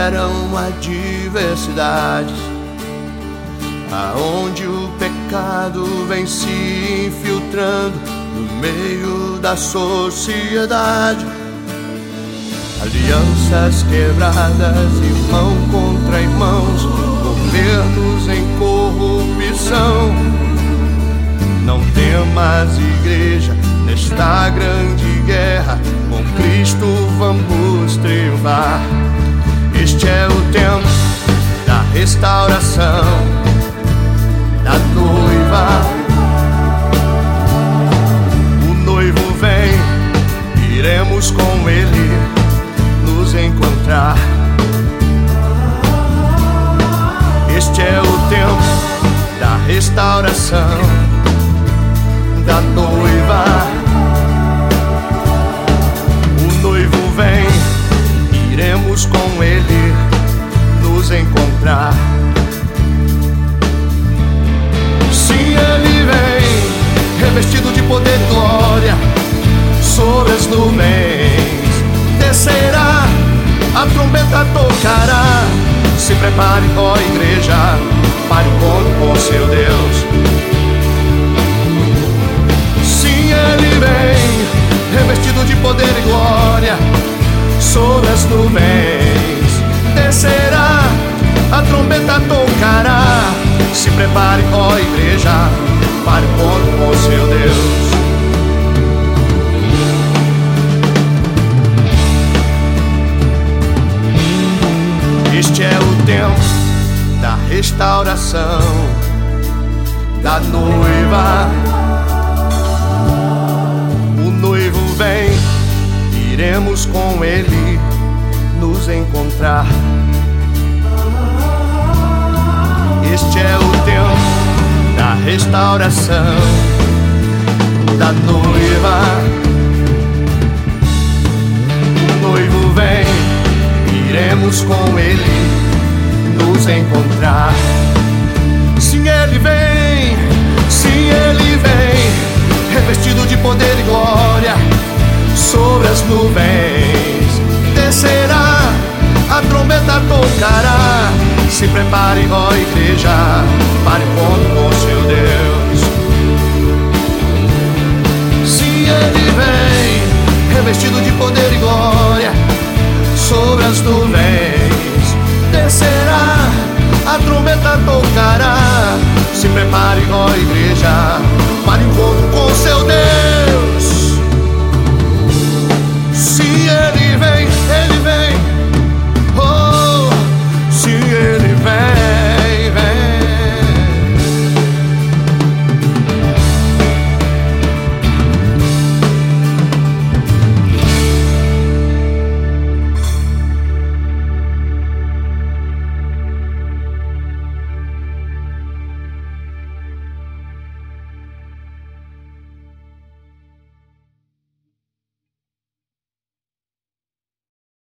superam adversidades, aonde o pecado vem se infiltrando no meio da sociedade. Alianças quebradas, irmão contra irmãos, governos em corrupção. Não temas, igreja, nesta grande guerra, com Cristo vamos triunfar. Este é o tempo da restauração da noiva. O noivo vem, iremos com ele nos encontrar. Este é o tempo da restauração da noiva. O noivo vem, iremos com ele nos encontrar. Sim, ele vem, revestido de poder e glória, sobre as nuvens descerá, a trombeta tocará. Se prepare, ó igreja, para o encontro com seu Deus. Sim, ele vem, revestido de poder e glória, sobre as nuvens descerá, a trombeta tocará. Se prepare, ó igreja, para o encontro com seu Deus. Este é o tempo da restauração da noiva. O noivo vem, iremos com ele nos encontrar. Este é o tempo da restauração da noiva. O noivo vem, iremos com ele nos encontrar. Sim, ele vem, revestido de poder e glória, sobre as nuvens descerá, a trombeta tocará. Se prepare, ó igreja, para o encontro com seu Deus. Sim, ele vem, revestido de poder e glória, sobre as nuvens